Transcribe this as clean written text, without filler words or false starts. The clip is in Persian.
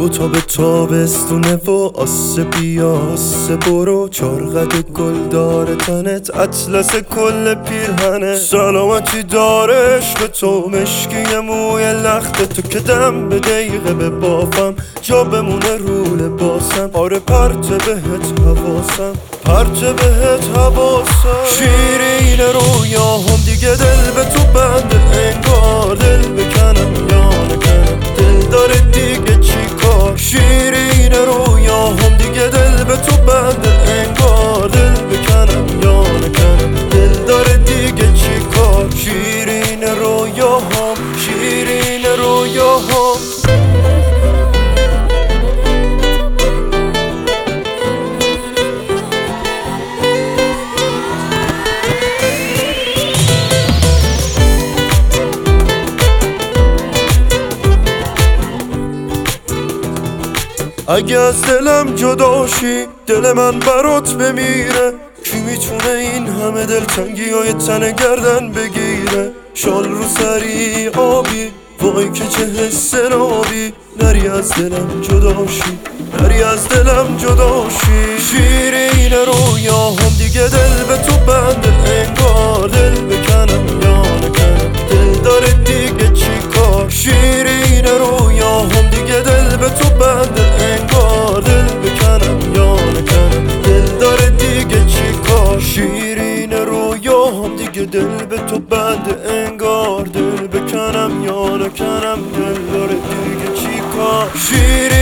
تو تا به تابستونه و آسه بیا آسه برو، چارقد گل داره تنت اطلس کل پیرهنه. سلامتی دارش به تو مشکی موی لخت تو که دم به دقیقه به بافم جا بمونه رو لباسم. آره پرت بهت حواسم، پرت بهت حواسم. شیرین رویاهم دیگه دل به تو بنده، انگار دل بکنم یا نکنم، دل داره دیگه چی کار. شیرین رویاهم دیگه دل به تو بنده، انگار دل بکنم یا نکنم، دل داره دیگه چی کار. شیرین رویاهم، شیرین رویاهم. اگه از دلم جداشی دل من برات بمیره، کی میتونه این همه دلتنگی های تن گردن بگیره. شال رو سری آبی وای که چه حس نابی، نری از دلم جداشی، نری از دلم جداشی. شیرین رویاهم دیگه دل به تو بنده، انگار دل بکنم یا نکنم، دل داره دیگه چی کار. شیرین رویاهم دیگه دل به تو بنده، انگار دل بکنم یا نکنم، دل داره دیگه چی کار. شیرین رویاهم دیگه دل به تو بنده، انگار دل بکنم یا نکنم، دل داره دیگه چی کار.